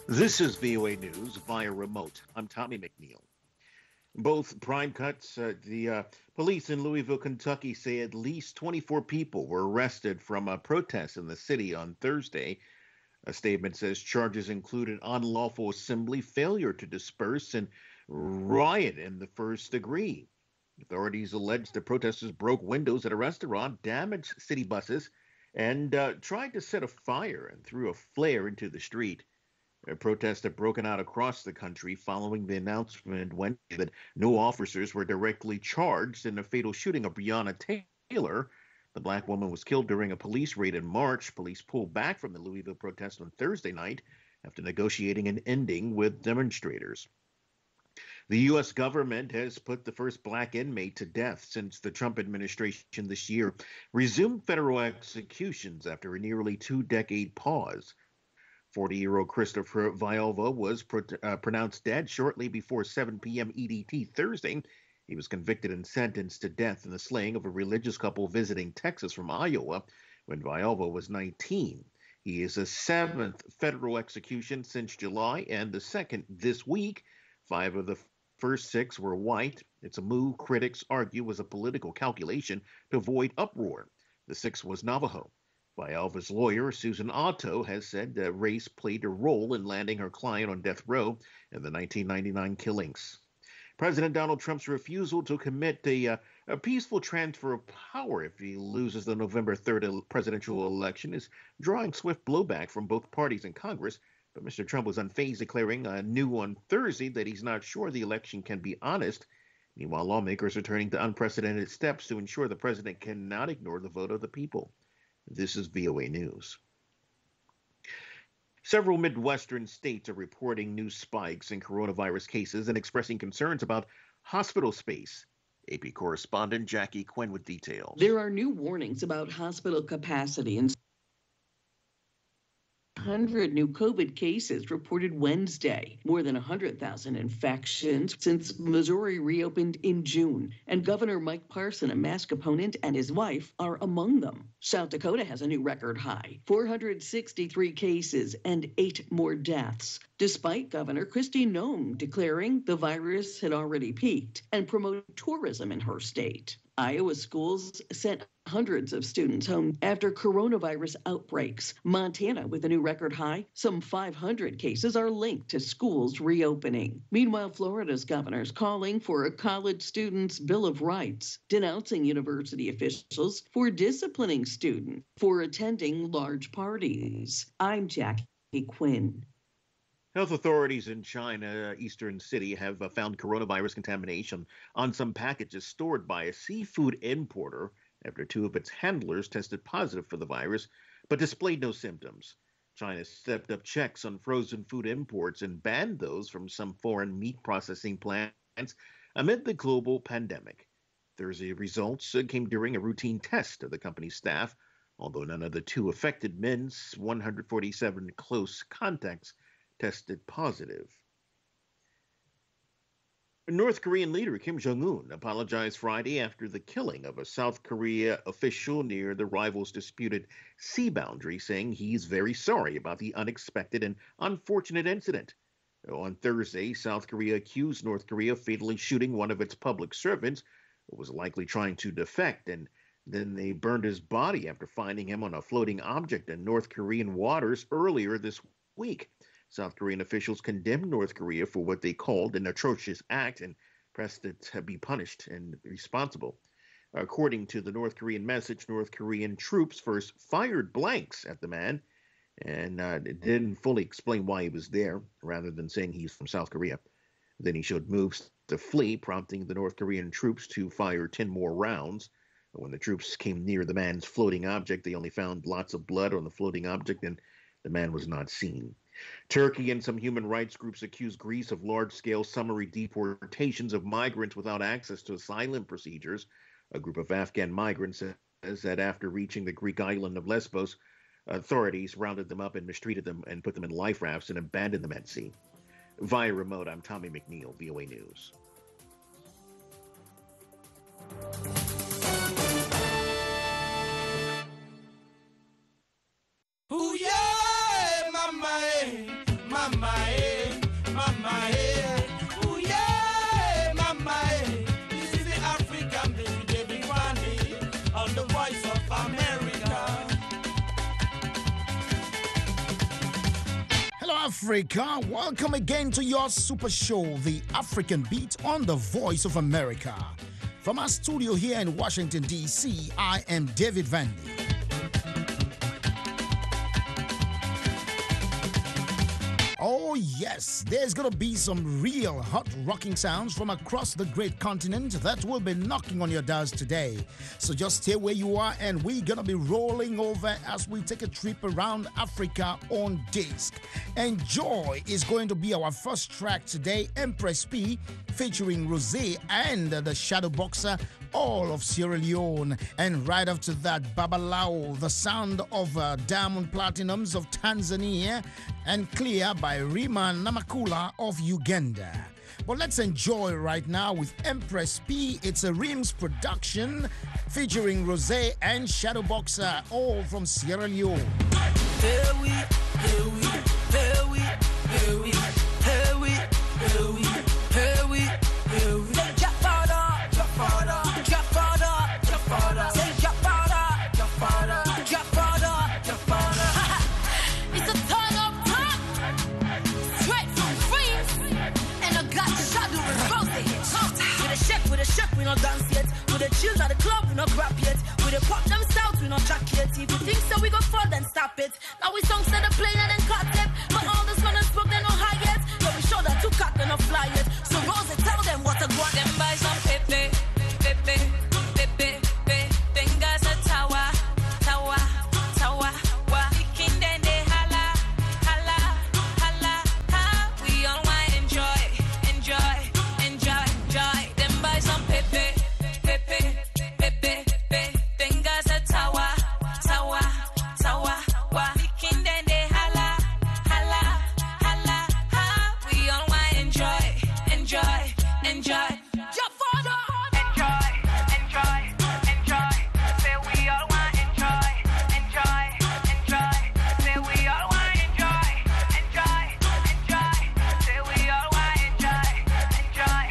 This is VOA News via remote. I'm Tommy McNeil. Both prime cuts. The police in Louisville, Kentucky say at least 24 people were arrested from a protest in the city on Thursday. A statement says charges included unlawful assembly, failure to disperse, and riot in the first degree. Authorities allege the protesters broke windows at a restaurant, damaged city buses, and tried to set a fire and threw a flare into the street. Protests have broken out across the country following the announcement Wednesday that no officers were directly charged in the fatal shooting of Breonna Taylor. The black woman was killed during a police raid in March. Police pulled back from the Louisville protest on Thursday night after negotiating an ending with demonstrators. The U.S. government has put the first black inmate to death since the Trump administration this year resumed federal executions after a nearly two-decade pause. 40-year-old Christopher Villalba was pronounced dead shortly before 7 p.m. EDT Thursday. He was convicted and sentenced to death in the slaying of a religious couple visiting Texas from Iowa when Villalba was 19. He is the seventh federal execution since July and the second this week. 5 of the first 6 were white. It's a move critics argue was a political calculation to avoid uproar. The 6th was Navajo. Villalba's lawyer, Susan Otto, has said that race played a role in landing her client on death row in the 1999 killings. President Donald Trump's refusal to commit a peaceful transfer of power if he loses the November 3rd presidential election is drawing swift blowback from both parties in Congress. But Mr. Trump was unfazed, declaring anew on Thursday that he's not sure the election can be honest. Meanwhile, lawmakers are turning to unprecedented steps to ensure the president cannot ignore the vote of the people. This is VOA News. Several Midwestern states are reporting new spikes in coronavirus cases and expressing concerns about hospital space. AP correspondent Jackie Quinn with details. There are new warnings about hospital capacity in 100 new COVID cases reported Wednesday, more than 100,000 infections since Missouri reopened in June. And Governor Mike Parson, a mask opponent, and his wife are among them. South Dakota has a new record high, 463 cases and 8 more deaths, despite Governor Kristi Noem declaring the virus had already peaked and promoted tourism in her state. Iowa schools sent hundreds of students home after coronavirus outbreaks. Montana, with a new record high, some 500 cases are linked to schools reopening. Meanwhile, Florida's governor's calling for a college students' Bill of Rights, denouncing university officials for disciplining students for attending large parties. I'm Jackie Quinn. Health authorities in China, Eastern City, have found coronavirus contamination on some packages stored by a seafood importer after 2 of its handlers tested positive for the virus but displayed no symptoms. China stepped up checks on frozen food imports and banned those from some foreign meat processing plants amid the global pandemic. Thursday results came during a routine test of the company's staff, although none of the 2 affected men's 147 close contacts tested positive. North Korean leader Kim Jong-un apologized Friday after the killing of a South Korea official near the rivals' disputed sea boundary, saying he's very sorry about the unexpected and unfortunate incident. On Thursday, South Korea accused North Korea of fatally shooting one of its public servants who was likely trying to defect, and then they burned his body after finding him on a floating object in North Korean waters earlier this week. South Korean officials condemned North Korea for what they called an atrocious act and pressed it to be punished and responsible. According to the North Korean message, North Korean troops first fired blanks at the man and didn't fully explain why he was there, rather than saying he's from South Korea. Then he showed moves to flee, prompting the North Korean troops to fire 10 more rounds. When the troops came near the man's floating object, they only found lots of blood on the floating object, and the man was not seen. Turkey and some human rights groups accuse Greece of large-scale summary deportations of migrants without access to asylum procedures. A group of Afghan migrants says that after reaching the Greek island of Lesbos, authorities rounded them up and mistreated them and put them in life rafts and abandoned them at sea. Via remote, I'm Tommy McNeil, VOA News. Ooh, yeah, my mind, Africa. Welcome again to your super show, The African Beat on the Voice of America. From our studio here in Washington, D.C., I am David Vandy. Oh yes, there's gonna be some real hot rocking sounds from across the great continent that will be knocking on your doors today. So just stay where you are and we're gonna be rolling over as we take a trip around Africa on disc. Enjoy is going to be our first track today, Empress P, featuring Rosé and the Shadow Boxer, all of Sierra Leone. And right after that, Babalao, the sound of Diamond Platinums of Tanzania, and Clear by Rima Namakula of Uganda. But let's enjoy right now with Empress P. It's a Rims production featuring Rosé and Shadow Boxer, all from Sierra Leone. Here we, here we, here we, here we, here we, here we, here we, here we. Say drop further, drop further, drop further, drop further. Say drop further, drop further, drop further, drop further. It's a turn up top, straight from Freeze, and I got Shadow and Rosé. With a shake, we not dance yet. With the chills at the club, we not grab yet. With the pop them south, we not jack yet. If you think so, we go for then stop it. Now we songs to the plane and then cut it. But all this one and smoke, they no high yet. So we show that two cut, they no fly yet. So Rosé, tell them what to go. Them buy some pepe, pepe, pepe, pepe. Fingers a tower, tower, tower. King then they holla, holla, holla, ha. We all want enjoy, enjoy, enjoy, enjoy. Them buy some pepe, pepe, pepe, pepe. Fingers a tower, tower, tower. King then they holla, holla, holla, ha. We all want enjoy, enjoy, enjoy. Jump further. Enjoy, enjoy, enjoy. Say we all want enjoy, enjoy, enjoy. Say we all want enjoy, enjoy, enjoy. Say we all want enjoy, enjoy.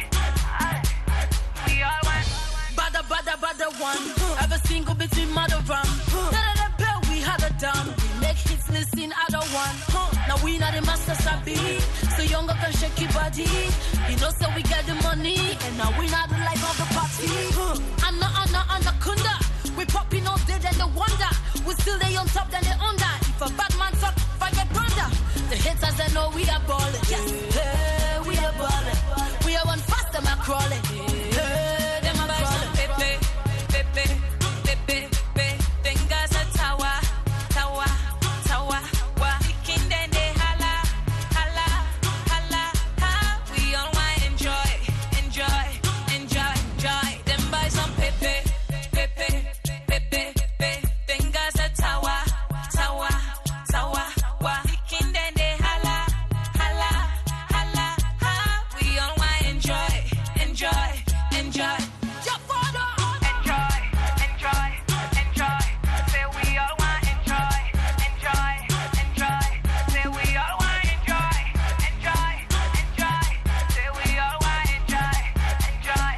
We all want. Bada one. Ever single between mother rum. None of the bell we had a dumb. We make hits listen other one. Now we not the master sabi. So younger can shake your body. You know so we get the money. And now we not the life of the party. Anna kunda. We popping all day then the wonder. We still they on top then they under. If a bad man talk, fire thunder. The haters they know we are balling. Yes, hey, we are balling. We are one faster man crawling. Hey, them a crawling. Pepe, pepe, pepe, pepe. Fingers a tower, tower, tower. King then they holla, holla, holla, ha. We all want enjoy, enjoy, enjoy, enjoy. Them buy some pepe, pepe, pepe, pepe. Fingers a tower, tower, tower. King then they holla, holla, holla, ha. We all want enjoy, enjoy, enjoy. Jump further. Enjoy, enjoy, enjoy. Say we all want enjoy, enjoy, enjoy. Say we all want enjoy, enjoy, enjoy. Say we all want enjoy, enjoy.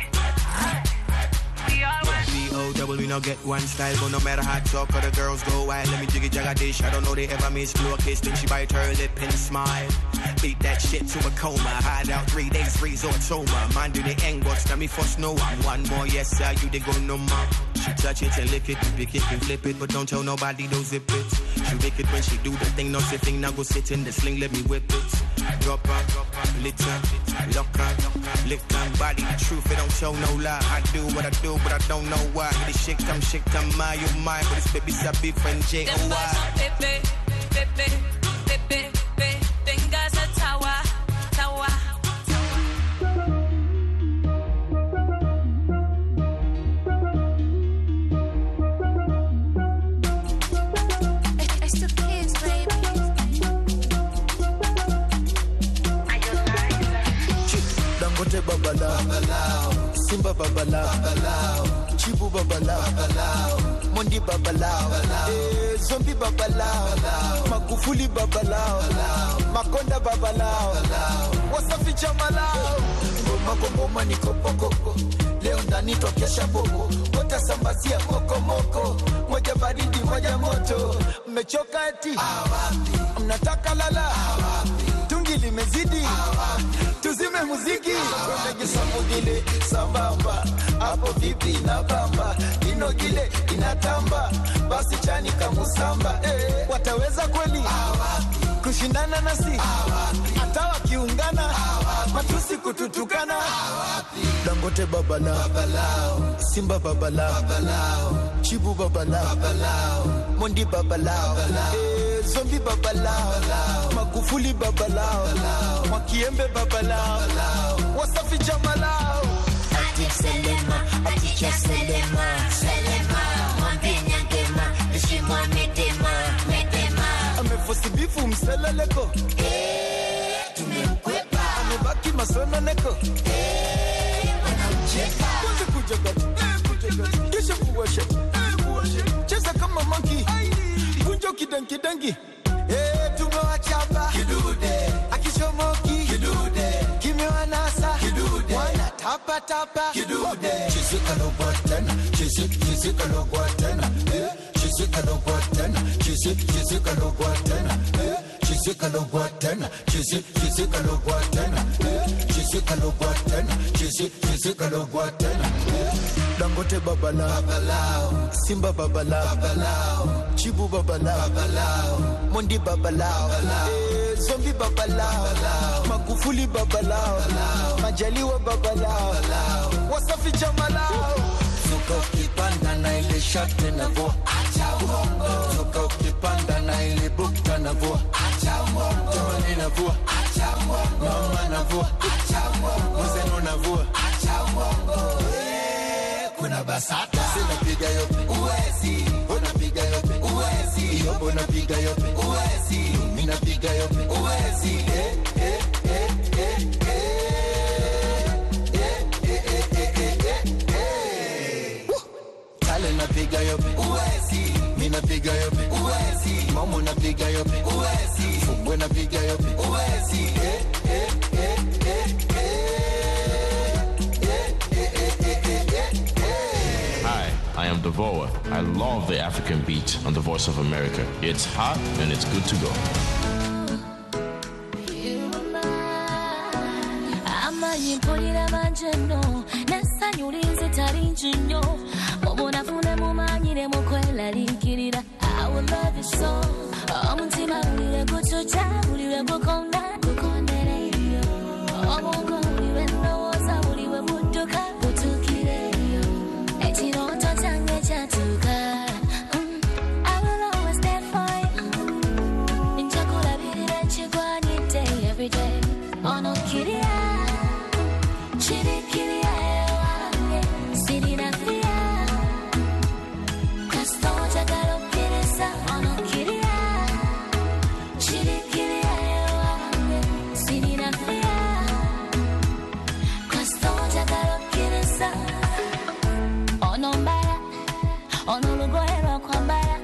We all want. B-O-double, we no get one style, but no matter how talk or the girls go wild. Let me jiggy jagga dish. I don't know they ever miss blow a kiss. Then she bite her lip and smile. Beat that shit to a coma. Hide out 3 days, resort Toma. Mind do the end, watch me first know. I'm one more, yes sir, you they go no more. She touch it and lick it, pick it and flip it, but don't tell nobody don't zip it. She make it when she do the thing, no sitting. Now go sit in the sling, let me whip it. Drop her, litter, lock her, lick her body. The truth, it don't tell no lie. I do what I do, but I don't know why. This shit, I'm my, you mine, but this baby sabi friend J.O.Y. Them buy some pepe, pepe, pepe, pepe. Fingers a tower, tower. It's the kids, baby. Dangote babalao, Simba babalao, Chibu babalao, Mondi babalao, Zombie babalao, Magufuli babalao, Makonda babalao, Wasafi chamalao, Ngoma ni kopokoko, leo ndani tokesha bobo, watasambazia moko, moja baridi moja moto, mmechoka eti, mnataka lala, limezidi. Tuzime muziki. Wende samugile sambamba. Hapo vipi na bamba. Ino gile inatamba. Basi chani kamusamba. Wataweza kweli kushindana nasi. Hata wakiungana matusi kututukana. Dangote babalao, Simba babalao, Chibu babalao, Mondi babalao, Zombi babalao, Magufuli babalao, Mwakiembe babalao, Wasafi jamalao. Ati Selema, ati cha Selema, mwambie nyangema, ishimwa medema. Amefosi bifu mseleleko, Tumemkwepa, amebaki masononeko, wanamcheka. Kisha kuwasha, cheza kama monkey, kunjo kidangi. Tumewachapa kidude, akishomoki kidude, kimewanasa kidude, wana tapa kidude. Chizika no button, chizika no button, chizika no button, chizika no button, chizika no button, chizika no button, chizika no button, chizika no button. Dangote babalao, Simba babalao, Chibu babalao, Mondi babalao, Zombi babalao, Magufuli babalao, Majaliwa babalao, Wasafi jamalao. Zuka ukipanda na ile shate na vo, acha uongo. Zuka ukipanda na ile bukta na vo, acha uongo. Jamani na vo, acha uongo. Mama na vo, acha uongo. Mzeno na vo, acha uongo. Kuna basata sina piga yope uwezi, unapiga yope uwezi, yobo napiga yope uwezi, mimi napiga yope uwezi. Tale napiga yope uwezi, mimi napiga yope uwezi, mamo napiga yope uwezi, fungwe napiga yope uwezi. I am Devoa. I love the African beat on the Voice of America. It's hot and it's good to go. I will love you so. I will always stand for you. Every day, oh no, kitty, chitty, kitty, city, na fia. Castoja, galo, kitty, oh no, kitty, chitty, kitty, city, na fia. Castoja, galo, kitty, oh no, mbaya, oh no, lugo, hero, kwambaya.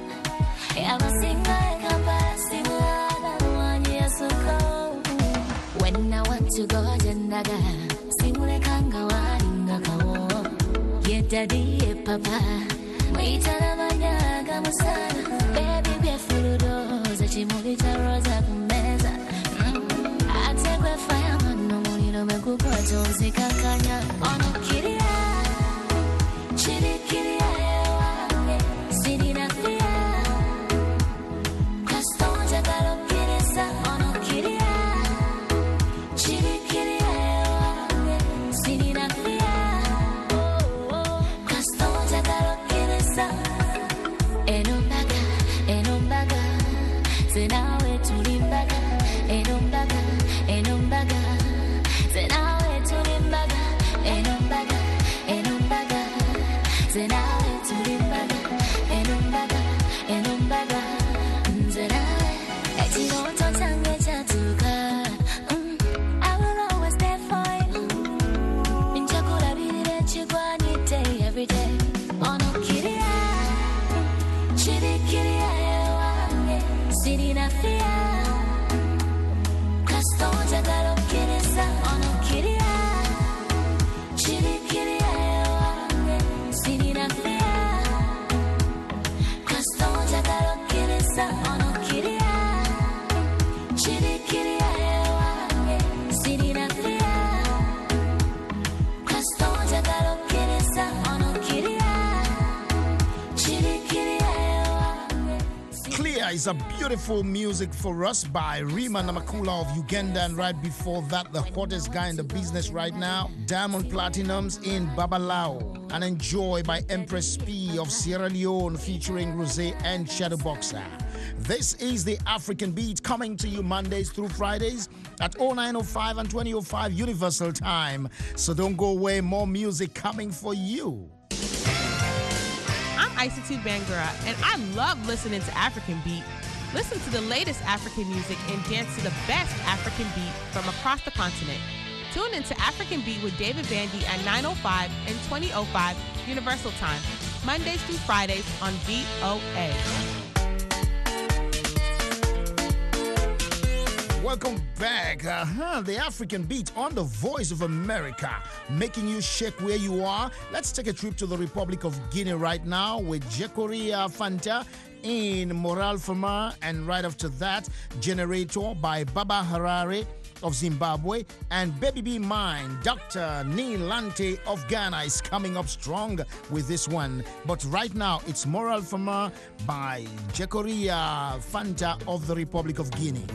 When I want to go jendaga simule kanga waringa kawo yedadi papa waitana manyaga musana baby be furudo za chimuli cha rosa kumeza atekwe fire mano muliro mekupa tonzi kakanya ono kiria chiri kiria ewa sidi na fia kastonja galo kirisa ono kiria chiri kiria ewa sidi na fia kastonja galo kirisa enombaga zenawe tulimbaga enombaga zenawe tulimbaga enombaga zenawe tulimbaga enombaga zenawe etiroto change chatuka. I will always stand for you. Minchakula bilire chigwani day every day. Ono kiria chiri kiria ewa siri na fia kastonja galo kirisa ono kiria chiri kiria ewa siri na fia kastonja galo kirisa ono kiria chiri kiria ewa is a beautiful music for us by Rima Namakula of Uganda, and right before that, the hottest guy in the business right now, Diamond Platinums in Babalao, and Enjoy by Empress P of Sierra Leone featuring Rosé and Shadowboxer. This is the African Beat coming to you Mondays through Fridays at 0905 and 2005 Universal Time. So don't go away, more music coming for you. I'm Isatu Bangura, and I love listening to African Beat. Listen to the latest African music and dance to the best African beat from across the continent. Tune into African Beat with David Bandy at 9:05 and 20:05 Universal Time, Mondays through Fridays on VOA. Welcome back. The African Beat on the Voice of America, making you shake where you are. Let's take a trip to the Republic of Guinea right now with Jekoria Fanta in Moral Fama, and right after that, Generator by Baba Harare of Zimbabwe, and Baby Be Mine, Dr. Nilante of Ghana is coming up strong with this one. But right now, it's Moral Fama by Jekoria Fanta of the Republic of Guinea.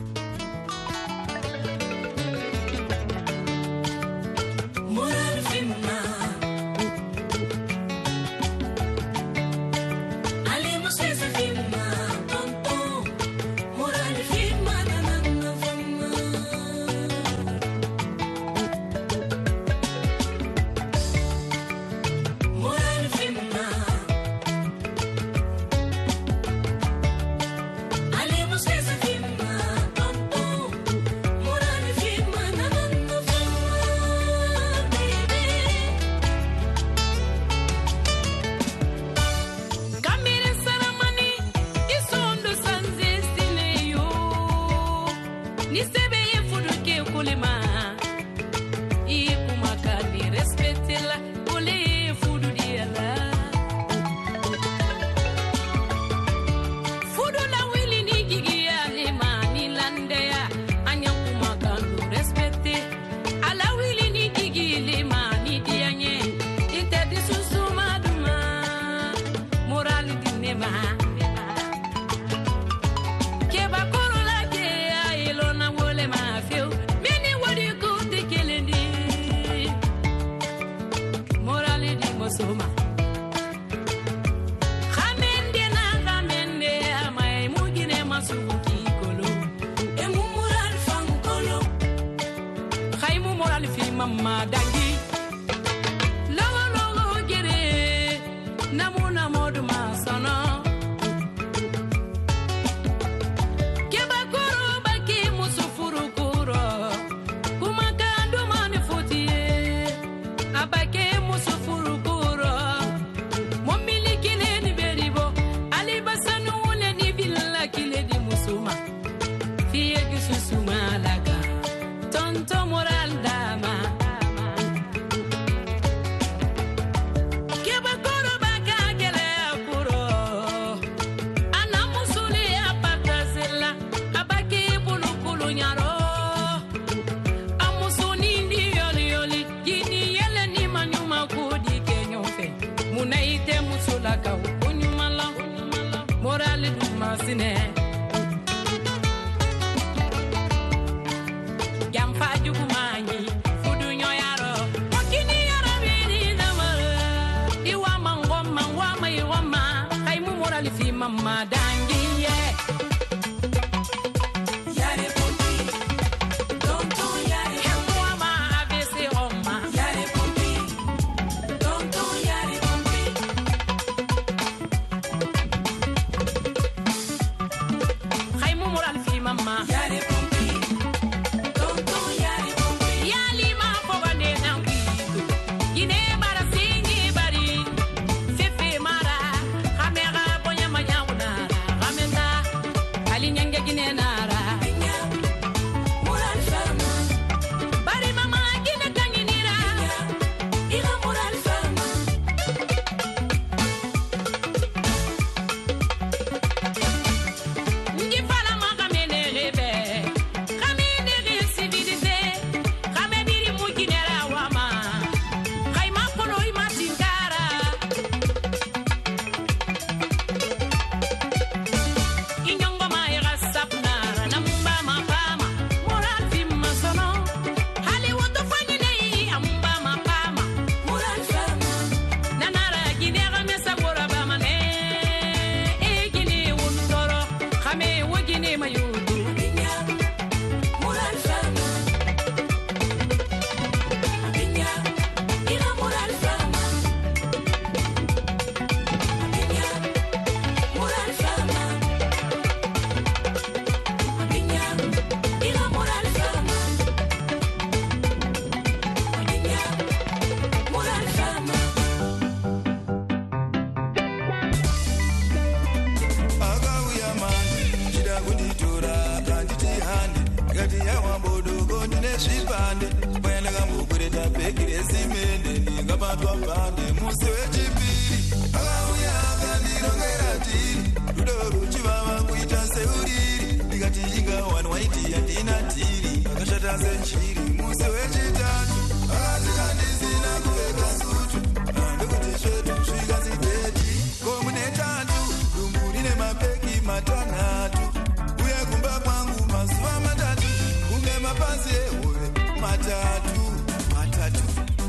ndikati yawa bodogo ndine zvipande payandakambokureta bhegi resimende ndingabatwa bhande musi wechipiri akauya akandirongera tiri rudo ruchivava kuita seuriri ndikati ingawanwaiti yandina tiri akashata senchiri musi wechitatu akati kandisina kuveka sutu ndekuti svetu zvikazibheti komune tatu dumbu rine mapeki matanhatu uye kumba kwangu mazuva matatu kunge mapazi ehove matatu matatu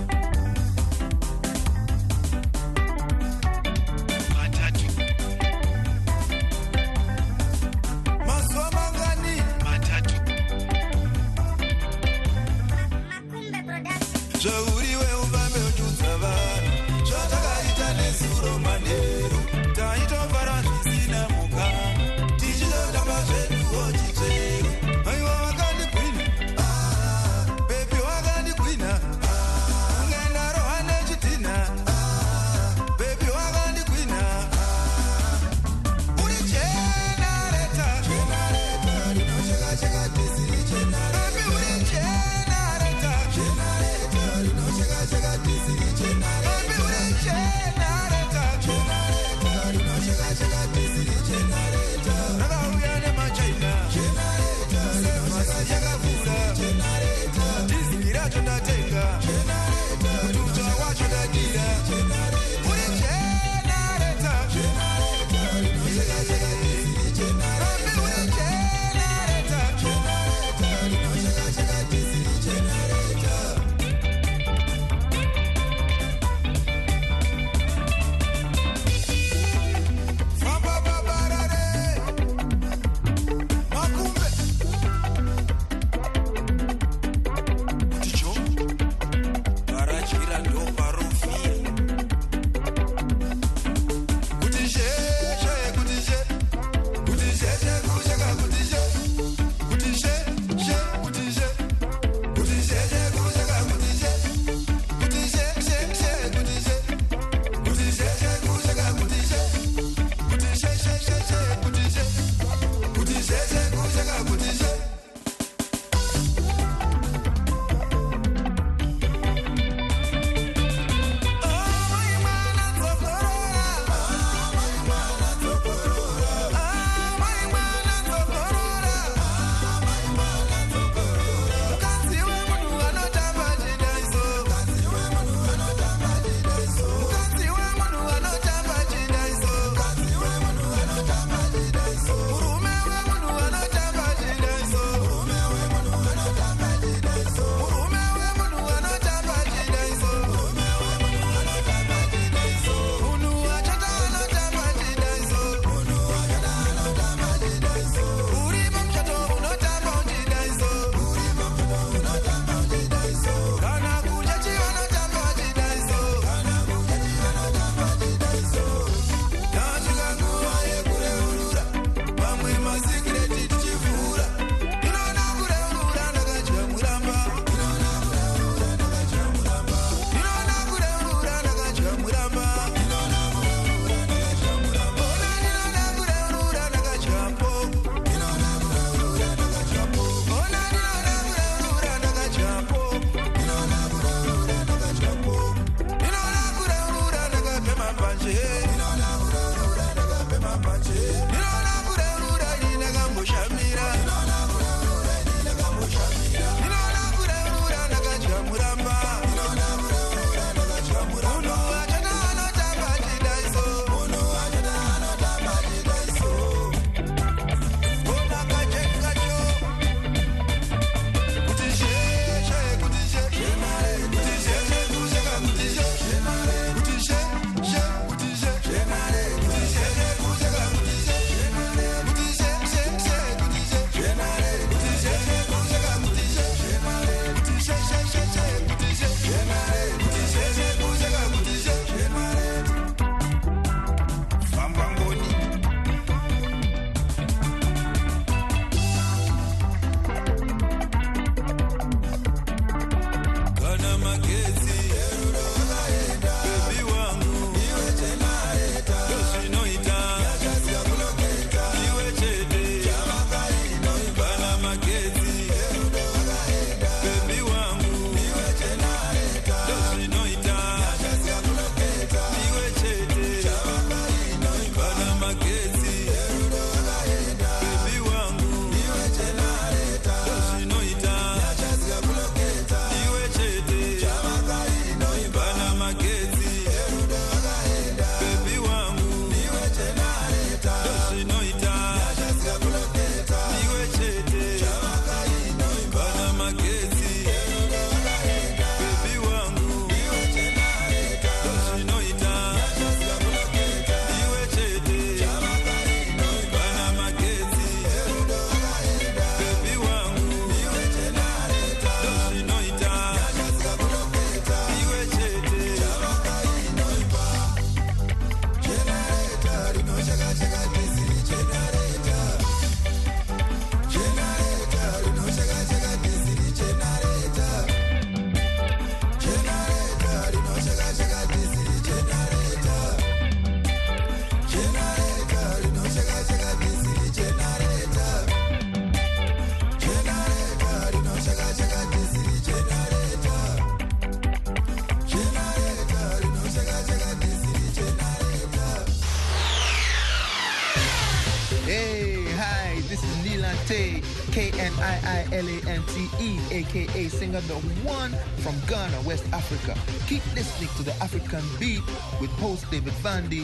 matatu mazuva mangani matatu zvauriwe ufambe uchudza vanhu zvatakaita nesuro manheru taitofara zvisina mukana tichitotamba zveduwo chitero aiwa wakandigwina bebi wakandigwina ungendarohwa nechitina bebi wakandigwina uri jenareta rinochekacheka tisi jenareta uri jenareta rinocheka KNIILANTE, aka singer the one from Ghana, West Africa. Keep listening to the African Beat with host David Vandy.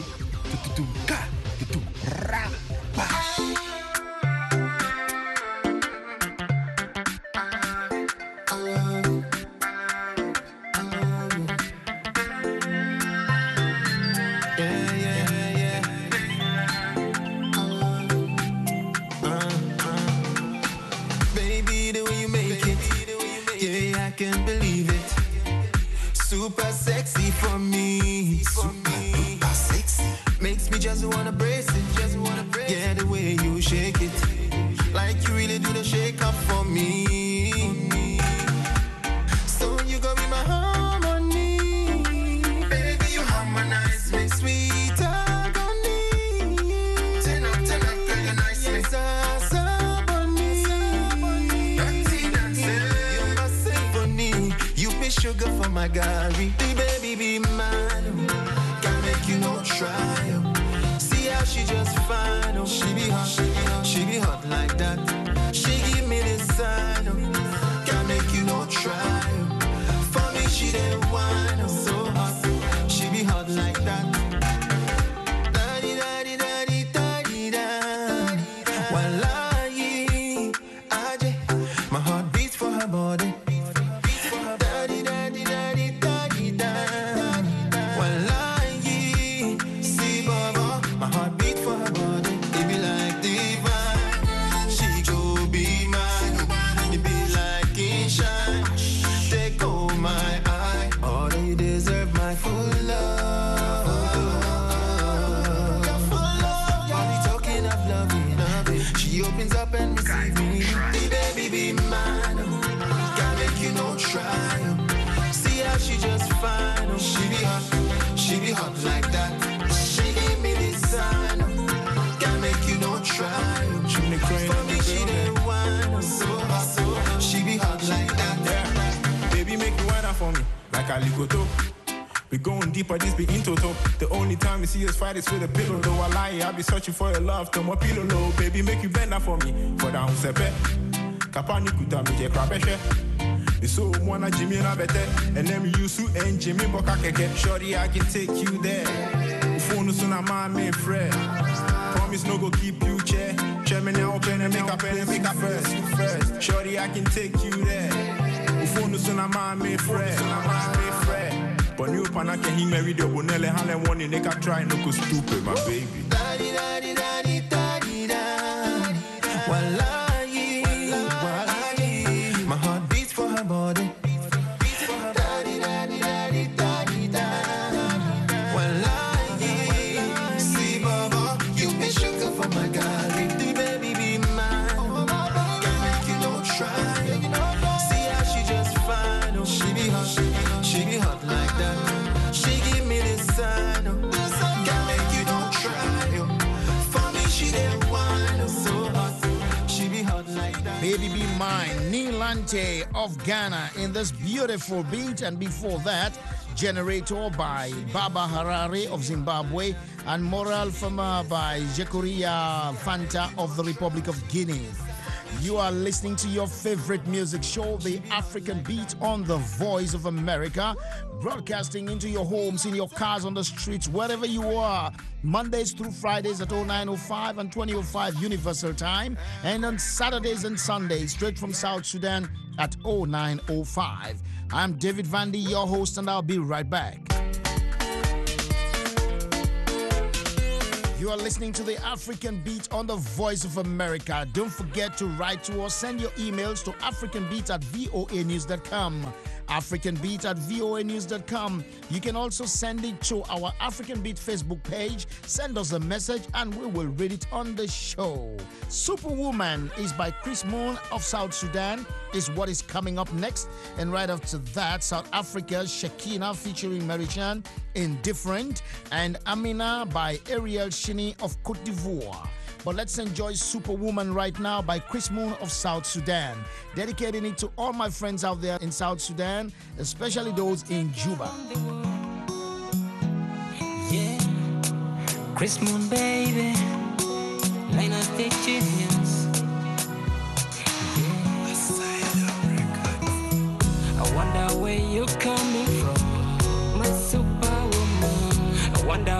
Can't believe it. Super sexy for me. Super sexy. Makes me just wanna brace it. Yeah, the way you shake it. Like you really do the shake up for me. So you gonna be my harmony. Baby, you harmonize me. Sweet agony. 10 up, girl, you nice me. Sugar for my Gary, the baby be mine. Can't make you no try. See how she just fine. Oh, she be hot like that. She give me the sign. Can't make you no try. For me she the wine. So hot, she be hot like that. Daddy, daddy, daddy, daddy, daddy. Wallahi, Aje, my heart beats for her body. She be hot like that. She give me this sign. Can't make you no try. She me crying for me, she the one. So hot, she be hot like that. Yeah. Baby, make you wine for me like a ligoto. We going deeper, this be in toto. The only time you see us fight is with a pillow. Though I lie, I be searching for your love. To my pillow low, baby, make you bend that for me. For down sepe, kapani kuta mi je krabeshe. So wanna Jimmy na better, and then you su and Jimmy Boka keke. Shorty, I can take you there. Phone sooner, my main friend. Promise no go keep you chair. Chairman now open and make up first. Shorty, I can take you there. Phone sooner, my main friend. But you pana can he marry the Bonelle Hallen one in nigga try no go stupid, my baby. Daddy, daddy, daddy, daddy, daddy. Wallahi, wallahi. My heart beats for her body. Daddy, daddy, daddy, daddy, daddy. Wallahi, see Baba, you be sugar for my Gary. The baby be mine. Can't make you no try. See how she just fine. Oh, she be hot like that. She give me the sign. Can't make you no try. For me, she the one. So hot, she be hot like that. Baby Be Mine, Nilante of Ghana in this beautiful beat. And before that, Generator by Baba Harare of Zimbabwe and Moral Fama by Jekuria Fanta of the Republic of Guinea. You are listening to your favorite music show, The African Beat, on The Voice of America, broadcasting into your homes, in your cars, on the streets, wherever you are, Mondays through Fridays at 09:05 and 20:05 Universal Time, and on Saturdays and Sundays, straight from South Sudan at 09:05. I'm David Vandy, your host, and I'll be right back. You are listening to The African Beat on The Voice of America. Don't forget to write to us. Send your emails to africanbeat@voanews.com. africanbeat@voanews.com. You can also send it to our African Beat Facebook page. Send us a message and we will read it on the show. Superwoman is by Chris Moon of South Sudan is what is coming up next. And right after that, South Africa's Shakina featuring Marichan, Indifferent, and Amina by Ariel Shini of Cote d'Ivoire. But let's enjoy Superwoman right now by Chris Moon of South Sudan. Dedicating it to all my friends out there in South Sudan, especially those in Juba. Yeah, Chris Moon, baby. Line of the genius.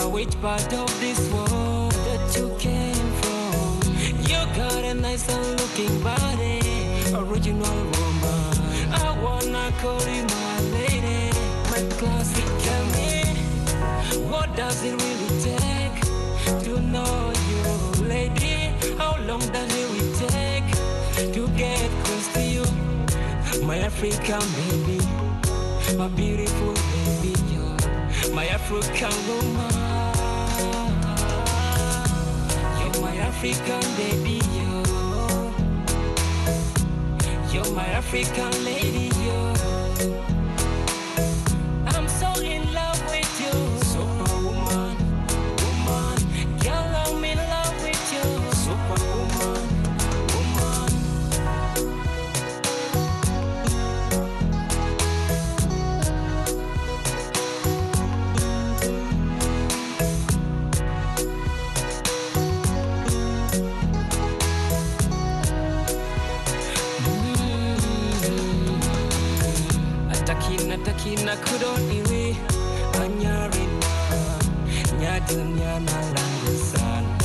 which part of this world that you came from. You got a nice and looking body, original woman. I wanna call you my lady, my classic. Tell me, what does it really take to know you, lady? How long does it really take to get close to you? My African baby, my beautiful baby, my African woman. You're my African baby, you're my African lady, I'm so in love with you, superwoman, woman. Girl, I'm in love with you, superwoman, woman. Atakina kudoniwe anyarina nyadunya na langu sana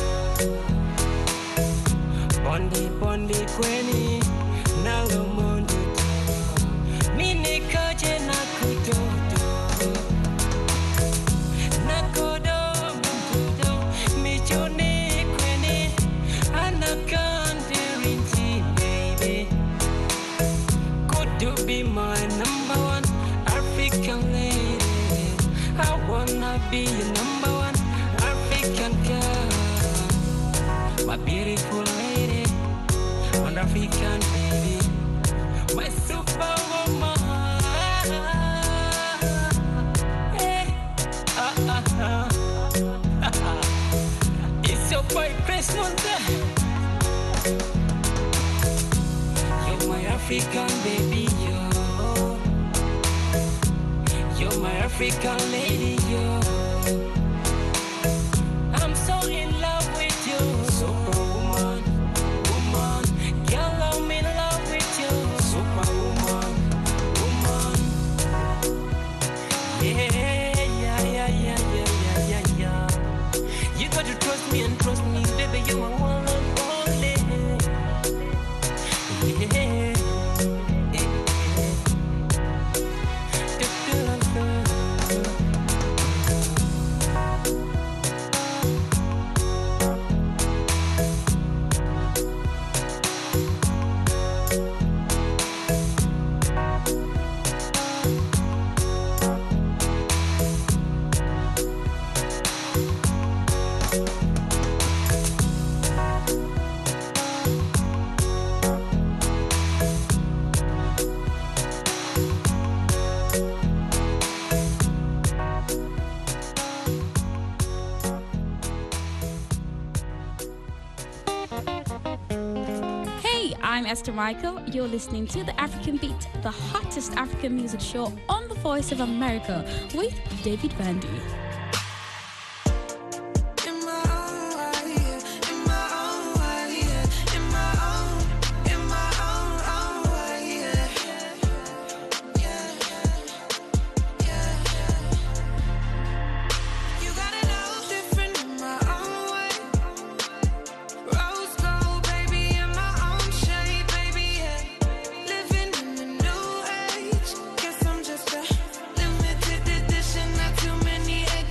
bondi kweni na lumundu mini kaje na kudodo na kudo michoni kweni anakandirinti baby. Could you be my number one African lady? I wanna be your number one African girl, my beautiful lady, an African baby, my superwoman. Hey, It's your boy Chris Monte. You're my African baby, you're my African lady, I'm so in love with you, superwoman, woman. Girl, I'm in love with you, superwoman, woman. Yeah. You got to trust me and trust me, baby, you're my one and only. Yeah. I'm Esther Michael. You're listening to The African Beat, the hottest African music show on the Voice of America with David Vandy. Limited edition, not too many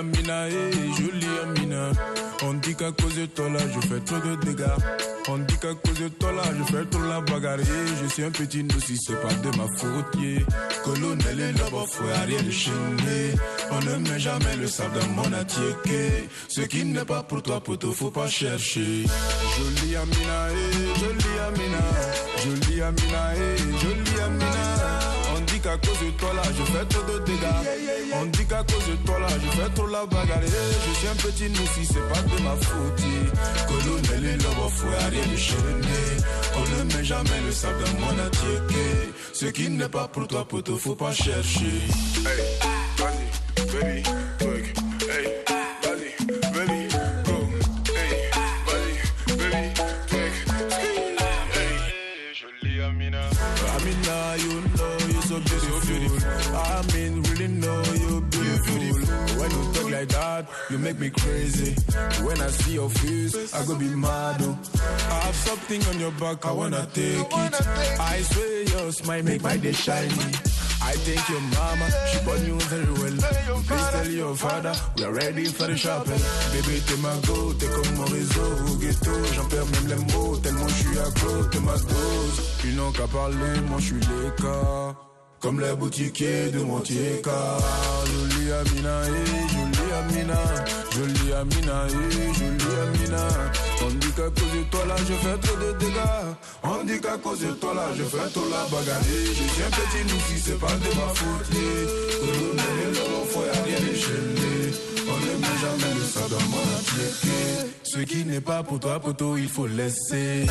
Amina, jolie Amina. On dit qu'à cause de toi là, je fais trop de dégâts. On dit qu'à cause de toi là, je fais trop la bagarre. Je suis un petit nous si c'est pas de ma faute. Colonel et là-bas, faut rien le chaîner. On ne met jamais le sable dans mon attiéké. Ce qui n'est pas pour toi, poto, faut pas chercher. Jolie Amina, jolie Amina. Jolie Amina, jolie Amina. On dit qu'à cause de toi là, je fais trop de dégâts. On dit qu'à cause de toi là, je fais trop la bagarre. Je suis un petit nous si c'est pas de ma faute. Colonel et là-bas, faut rien le chaîner. On ne met jamais le sable dans mon attiéké. Ce qui n'est pas pour toi, poto, faut pas chercher. Hey, vas-y, baby, twerk. Hey, vas-y, baby, go. Hey, vas-y, baby, twerk. Hey, jolie Amina. Amina, you know you're so beautiful. I mean, really know you're beautiful. When you talk like that, you make me crazy. When I see your face, I go be mad. Oh. I have something on your back, I wanna take it. I swear your smile make my day shiny. I thank your mama, she born you very well. Please tell your father, we are ready for the shopping. Baby, t'es ma go, t'es comme mon réseau. Ghetto, j'en perds même les mots, tellement je suis accro, t'es ma dose. Ils n'ont qu'à parler, moi je suis l'écart. Comme les boutiquiers de Montier-Car. Jolie Amina, jolie Amina. Jolie Amina, jolie Amina. On dit qu'à cause de toi là, je fais trop de dégâts. On dit qu'à cause de toi là, je fais trop la bagarre. Je suis un petit nous si c'est pas de ma faute. Colonel, l'homme, faut rien déchaîner. On ne met jamais le sang dans mon attiéké. Ce qui n'est pas pour toi, poto, il faut laisser.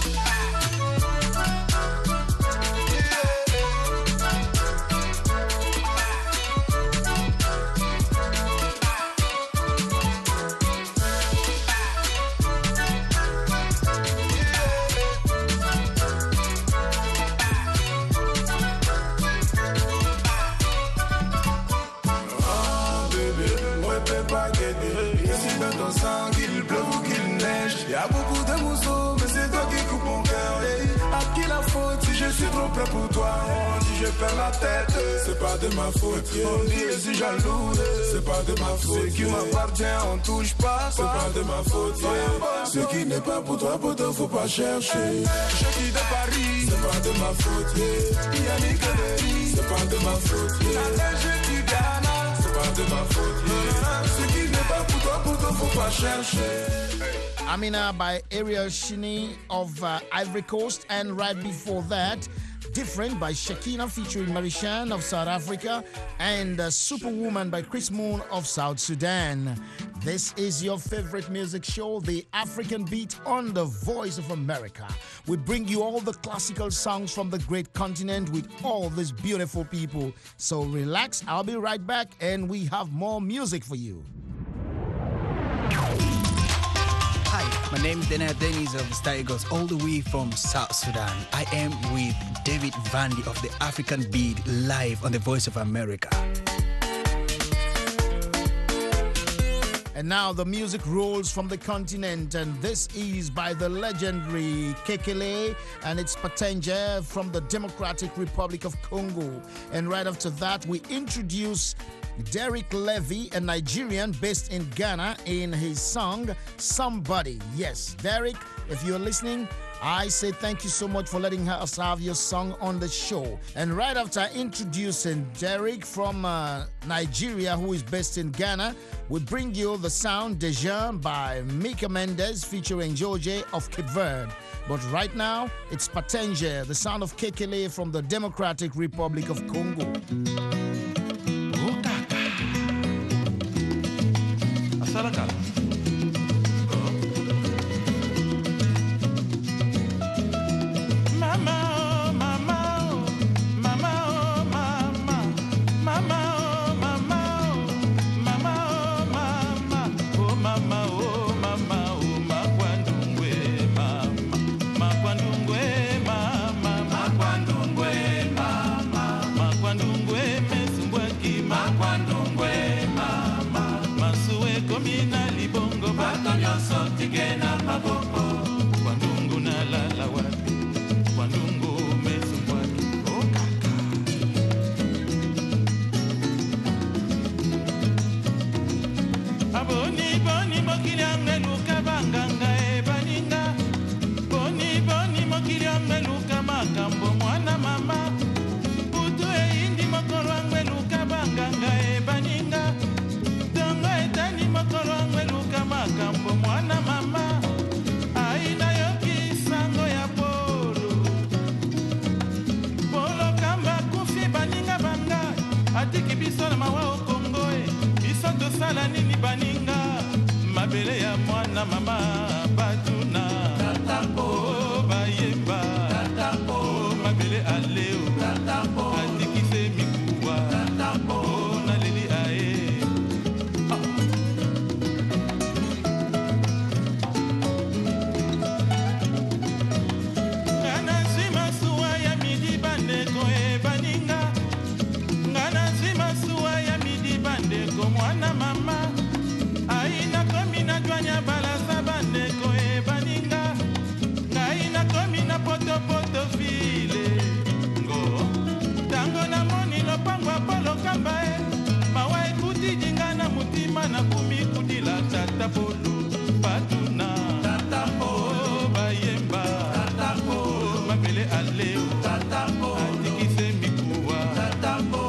Pour toi, on dit je perds la tête, c'est pas de ma faute. On dit je suis jaloux, c'est pas de ma faute. Ce qui m'appartient, on touche pas, c'est pas de ma faute. Ce qui n'est pas pour toi, poto, faut pas chercher. Je quitte de Paris, c'est pas de ma faute. Yannick Dery, c'est pas de ma faute. Je quitte Ghana, c'est pas de ma faute. Ce qui n'est pas pour toi, poto, faut pas chercher. Amina by Ariel Shini of Ivory Coast, and right before that, Different by Shekina featuring Marishan of South Africa, and Superwoman by Chris Moon of South Sudan. This is your favorite music show, The African Beat, on the Voice of America. We bring you all the classical songs from the great continent with all these beautiful people. So relax, I'll be right back, and we have more music for you. Hi, my name is Dena Dennis of the Star Eagles, all the way from South Sudan. I am with David Vandy of the African Beat, live on the Voice of America. And now the music rolls from the continent, and this is by the legendary Kekele, and it's Patenje from the Democratic Republic of Congo. And right after that, we introduce Derek Levy, a Nigerian based in Ghana, in his song, Somebody. Yes, Derek, if you're listening, I say thank you so much for letting us have your song on the show. And right after introducing Derek from Nigeria, who is based in Ghana, we bring you the sound Deja by Mika Mendes featuring George of Cape Verde. But right now, it's Patenje, the sound of Kekele from the Democratic Republic of Congo. Communally Boni boni mokili angeluka banganga e baninga. Boni boni mokili angeluka makambo mwana mama. Putu e indi mokolo angeluka banganga e baninga. Tongo etani mokolo angeluka makambo mwana mama. Aina yoki sango ya polo. Polo kamba kufi baninga banga. Atiki biso na mawa Kongo e. Biso tosala nini baninga. Mabele ya mwana mama batuna. Tatambo bayemba. Tatambo mabele aleo. Tatambo atikise mikuwa. Tatambo na leli ae. Ngana zima suwa ya midi bandeko e baninga. Ngana zima suwa ya midi bandeko mwana mama. Aina komi na jwanya balasa bandeko e baninga. Ngaina komi na poto poto file. Ngo tango na moni lopangwa polo kamba e. Mawa ekuti jinga na mutima na kumi kudila tata polo. Patuna tatambo bayemba. Tatambo mabele aleo. Tatambo atikise mikuwa. Tatambo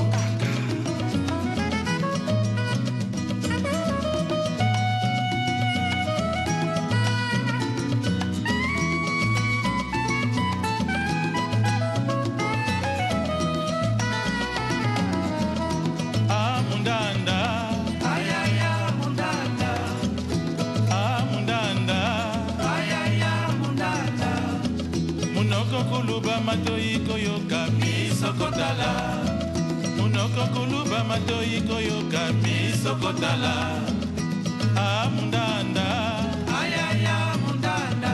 Mundanda, ayaya mundanda, mundanda, ayaya mundanda. Munoko kuluba matoi koyoka misokotala. Munoko kuluba matoi koyoka misokotala. Mundanda, ayaya mundanda.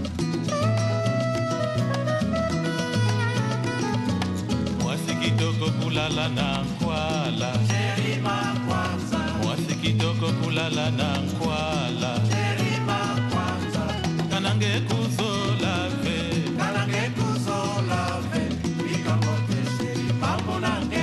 Mwasi kitoko kulala na nkwala. Mwasi kitoko kulala na nkwala. Kanange kuzola ve. Kanange kuzola ve. Ikamote sheri mambo nange.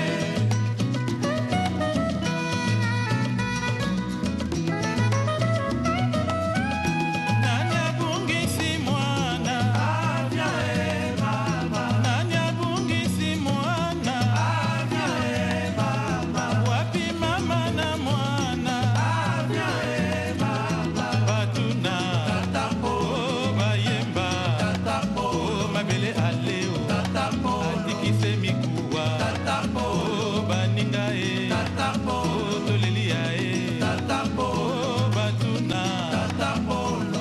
Nani abungisi mwana. Avya e mama. Nani abungisi mwana. Avya e mama. Wapi mama na mwana. Avya e mama. Batuna. Tatambo bayemba. Tatambo mabele aleo. Tatambo atikise mikuwa. Tatambo baninga e. Tatambo tolelia e. Tatambo batuna. Tatambo no.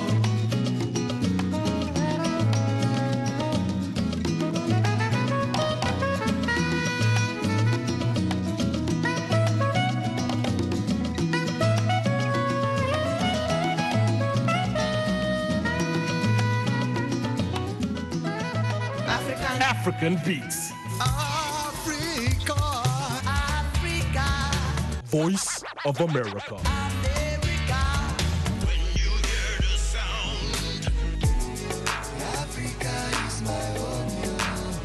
African Beats. Africa, Africa, Voice of America. America. When you hear the sound, Africa is my home.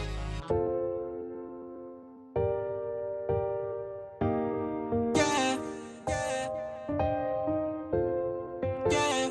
Yeah, yeah, yeah.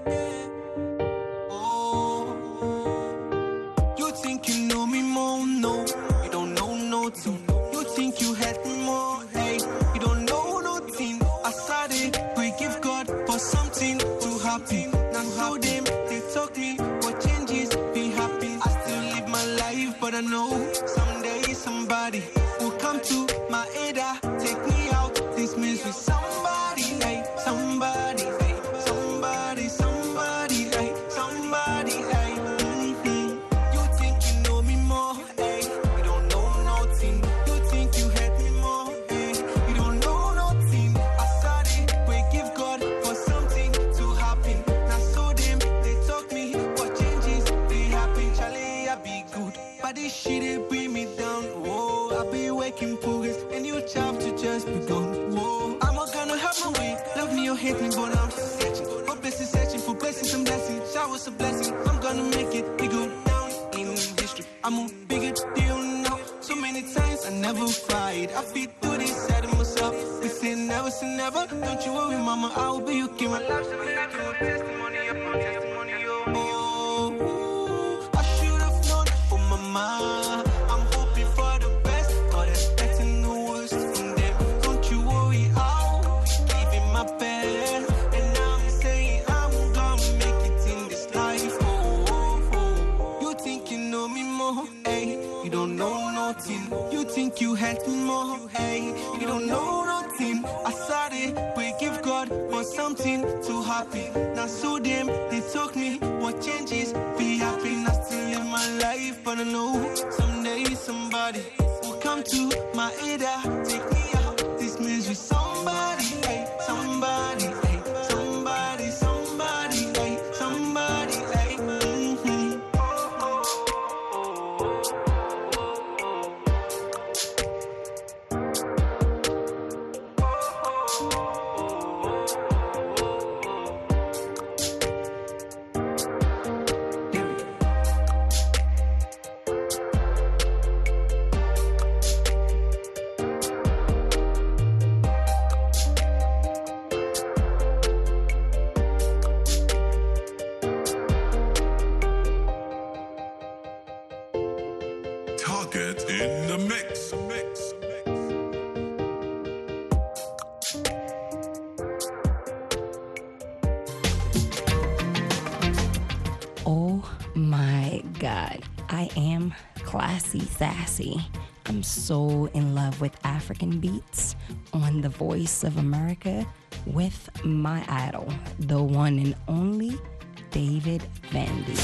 Oh, you think you know me more? No, you don't know nothing. You think you had me more? Hey, you don't know nothing. I started, we give God for something to happen. Now how them they talk me, what changes be happen. I still live my life, but I know someday somebody will come to my aid. Take me out, this means with somebody, hey, somebody, hey, somebody, somebody, hey, somebody, hey. You think you know me more, hey, you don't know nothing. You think you hate me more, hey, you don't know nothing. I started, we give God for something to happen. Now so them, they talk me, what changes, they happen. Charlie, I be good, but this shit, they bring me down. Whoa, I be waking progress, and you have to just begun. Whoa, I'm not gonna have my way. Love me or hate me, but I'm searching for blessings, searching for blessings and blessings. Showers of blessings, I'm gonna make it. We go down in history. I'm a bigger deal now. So many times I never cried. I feel through this side of myself. We say say never say never. Don't you worry, mama, I will be your king. My life's a testimony upon testimony. Oh, I should have known, oh mama. I'm hoping for the best, but expecting the worst from them. Don't you worry, I'll give it my best. And I'm saying I'm gonna make it in this life. Oh. You think you know me more, hey? You don't know nothing. You think you had me more, hey? You don't know nothing. I said it, we give God for something too happy. Now so them, they took me, what changes? Be happy, not still live my life. But I know someday somebody will come to my aid, take me out this misery. Somebody, hey, somebody, hey, somebody, somebody, hey, somebody, hey. Target in the mix. Oh my God, I am classy sassy. I'm so in love with African beats on The Voice of America with my idol, the one and only David Vandy.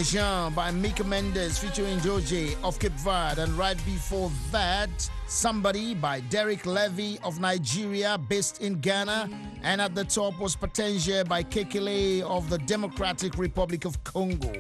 Dejan by Mika Mendes featuring Joji of Cape Verde. And right before that, Somebody by Derek Levy of Nigeria, based in Ghana. And at the top was Potentia by Kekele of the Democratic Republic of Congo.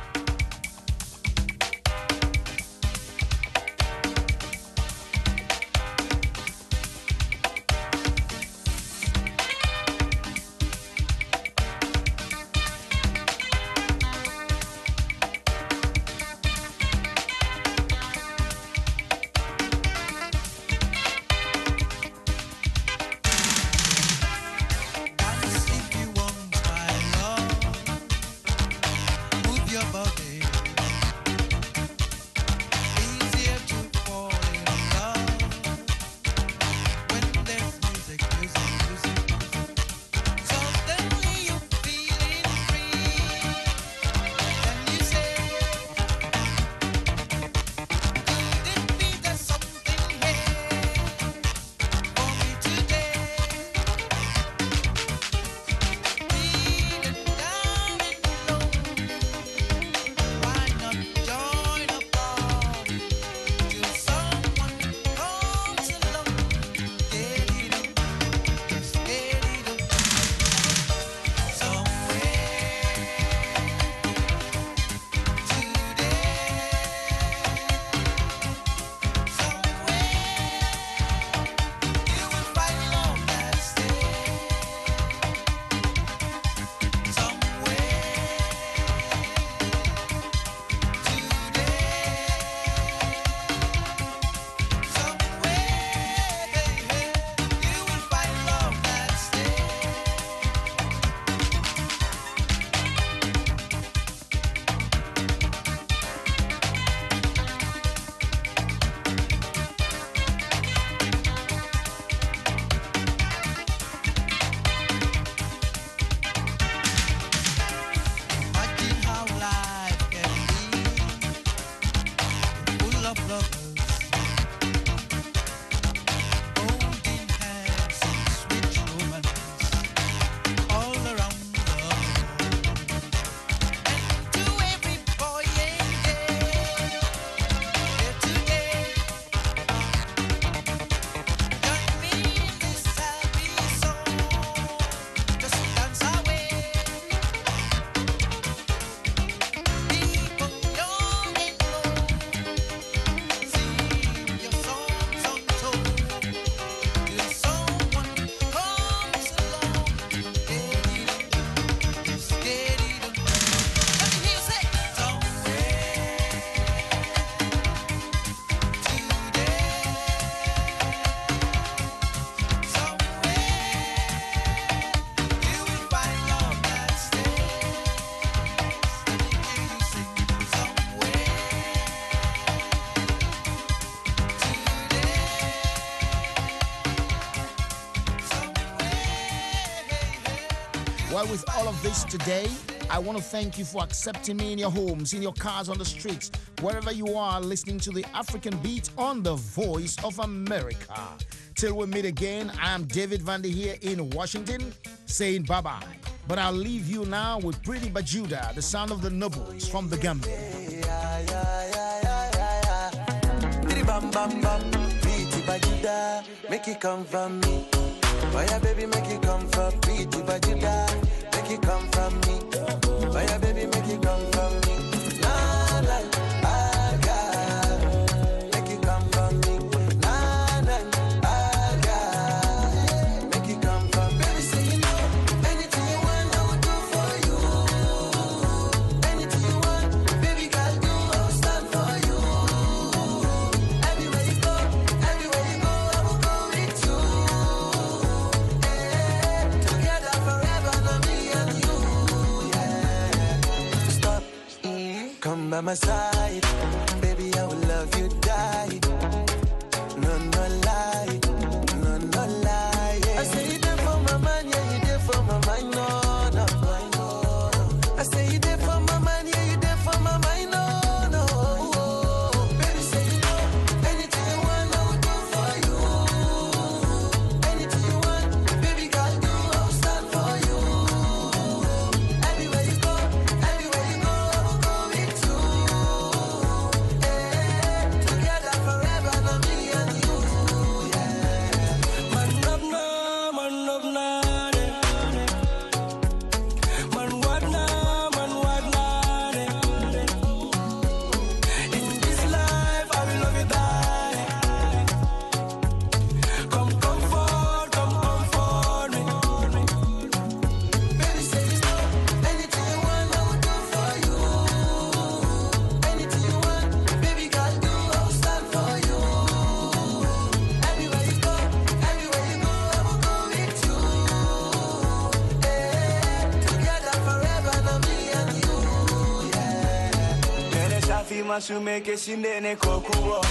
Well, with all of this today, I want to thank you for accepting me in your homes, in your cars, on the streets, wherever you are listening to the African Beat on the Voice of America. Till we meet again, I'm David Vandy here in Washington saying bye-bye. But I'll leave you now with Pretty Bajuda, the sound of the nobles from the Gambia. Bam bam bam, Pretty Bajuda, make it come from me. Why ya baby make it come from Pretty Bajuda, make it come from me. Why ya baby make it come from me. Nah, nah, I got, make it come from me. Nah, nah, I got, make it come from me. Baby say you know, anything you want I will do for you. Anything you want, baby girl do, I will stand for you. Everywhere you go, I will go with you. Together forever, not me and you. Yeah. Stop, come by my side, baby. I will love you, die. No, no lie, no, no lie. Yeah. I say you there for my man, yeah, you there for my mind, no, no, no. I say you there for my man, yeah, you there for my mind, no, no. Baby, say you know, anything you want, I will do for you. Anything you want, baby girl, do, I will stand for you. Everywhere you go, I will go with fi masume ke sindene kokuo.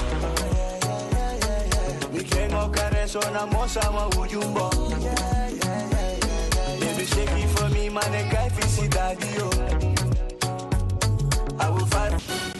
Mikengo kareso na mosa ma ujumbo. Baby shake it for me, man, I can't fi si daddy, yo. I will fight.